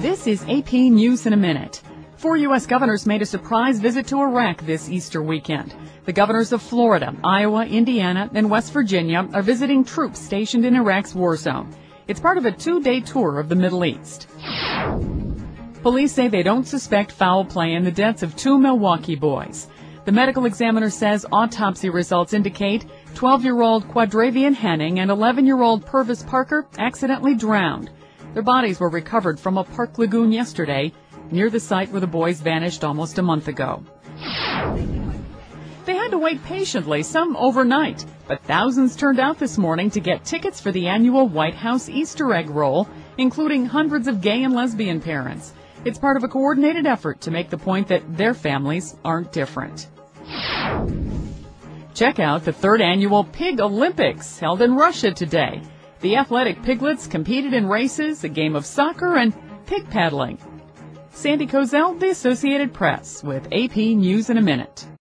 This is AP News in a Minute. 4 U.S. governors made a surprise visit to Iraq this Easter weekend. The governors of Florida, Iowa, Indiana, and West Virginia are visiting troops stationed in Iraq's war zone. It's part of a 2-day tour of the Middle East. Police say they don't suspect foul play in the deaths of 2 Milwaukee boys. The medical examiner says autopsy results indicate 12-year-old Quadravian Henning and 11-year-old Purvis Parker accidentally drowned. Their bodies were recovered from a park lagoon yesterday, near the site where the boys vanished almost a month ago. They had to wait patiently, some overnight, but thousands turned out this morning to get tickets for the annual White House Easter egg roll, including hundreds of gay and lesbian parents. It's part of a coordinated effort to make the point that their families aren't different. Check out the 3rd annual Pig Olympics held in Russia today. The athletic piglets competed in races, a game of soccer, and pig paddling. Sandy Kozel, The Associated Press, with AP News in a Minute.